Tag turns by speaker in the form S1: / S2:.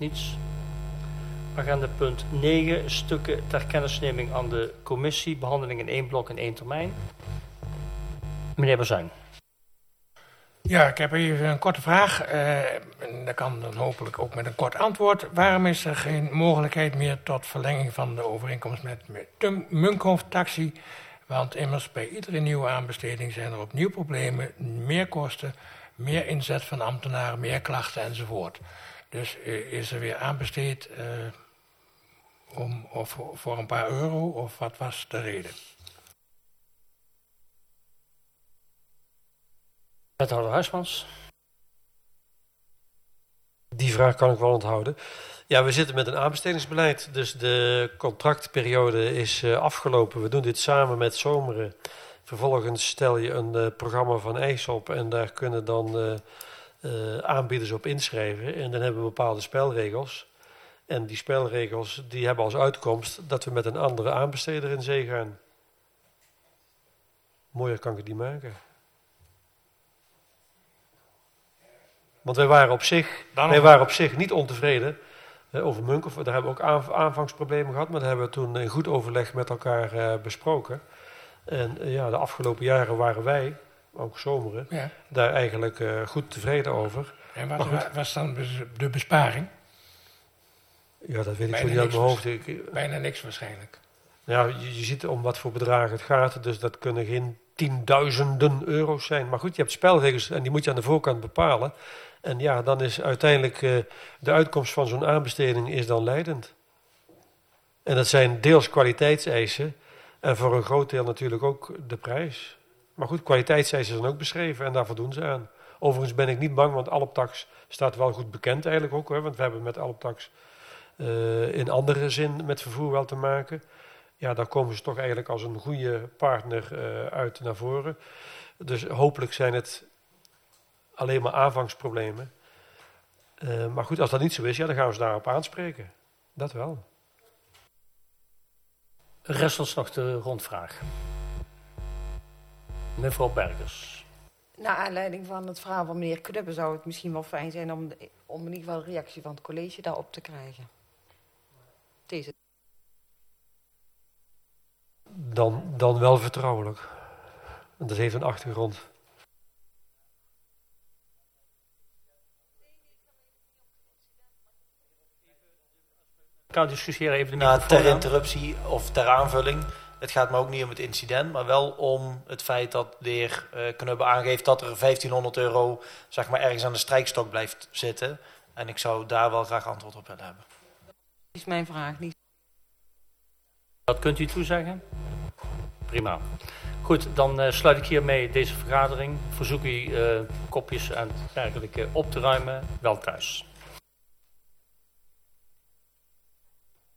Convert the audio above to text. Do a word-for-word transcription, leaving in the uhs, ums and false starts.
S1: Niets. Agenda punt negen, stukken ter kennisneming aan de commissie. Behandeling in één blok in één termijn. Meneer Bazuin.
S2: Ja, ik heb even een korte vraag. Uh, en dat kan dan hopelijk ook met een kort antwoord. Waarom is er geen mogelijkheid meer tot verlenging van de overeenkomst met, met de Munkhoff Taxi? Want immers bij iedere nieuwe aanbesteding zijn er opnieuw problemen, meer kosten, meer inzet van ambtenaren, meer klachten enzovoort. Dus uh, is er weer aanbesteed uh, om, of voor een paar euro of wat was de reden?
S1: Wethouder Huismans.
S3: Die vraag kan ik wel onthouden. Ja, we zitten met een aanbestedingsbeleid. Dus de contractperiode is uh, afgelopen. We doen dit samen met Zomeren. Vervolgens stel je een uh, programma van eisen op. En daar kunnen dan uh, uh, aanbieders op inschrijven. En dan hebben we bepaalde spelregels. En die spelregels die hebben als uitkomst dat we met een andere aanbesteder in zee gaan. Mooier kan ik het niet maken. Want wij waren op zich, wij waren op zich niet ontevreden uh, over Munkhoff. Daar hebben we ook aanv aanvangsproblemen gehad, maar dat hebben we toen in goed overleg met elkaar uh, besproken. En uh, ja, de afgelopen jaren waren wij, ook Zomeren, ja. daar eigenlijk uh, goed tevreden over.
S2: En wat was, was dan de besparing?
S3: Ja, dat weet ik
S2: bijna
S3: zo niet uit mijn hoofd.
S2: Ik, bijna niks waarschijnlijk.
S3: Ja, je, je ziet om wat voor bedragen het gaat, dus dat kunnen geen tienduizenden euro's zijn. Maar goed, je hebt spelregels en die moet je aan de voorkant bepalen. En ja, dan is uiteindelijk uh, de uitkomst van zo'n aanbesteding is dan leidend. En dat zijn deels kwaliteitseisen en voor een groot deel natuurlijk ook de prijs. Maar goed, kwaliteitseisen zijn ook beschreven en daar voldoen ze aan. Overigens ben ik niet bang, want Alptax staat wel goed bekend eigenlijk ook. Hè, want we hebben met Alptax uh, in andere zin met vervoer wel te maken. Ja, daar komen ze toch eigenlijk als een goede partner uh, uit naar voren. Dus hopelijk zijn het alleen maar aanvangsproblemen. Uh, maar goed, als dat niet zo is, ja, dan gaan we ze daarop aanspreken. Dat wel.
S1: Rest ons nog de rondvraag. Mevrouw Bergers.
S4: Naar aanleiding van het verhaal van meneer Knubbe zou het misschien wel fijn zijn om, de, om in ieder geval een reactie van het college daarop te krijgen. Deze.
S3: Dan, dan wel vertrouwelijk. En dat heeft een achtergrond.
S1: Ik kan discussiëren even de
S5: nou, ter interruptie of ter aanvulling. Het gaat me ook niet om het incident, maar wel om het feit dat de heer uh, Knubbe aangeeft dat er vijftienhonderd euro zeg maar, ergens aan de strijkstok blijft zitten. En ik zou daar wel graag antwoord op willen hebben.
S4: Dat is mijn vraag niet.
S1: Dat kunt u toezeggen? Prima. Goed, dan uh, sluit ik hiermee deze vergadering. Verzoek u uh, kopjes en dergelijke op te ruimen. Wel thuis.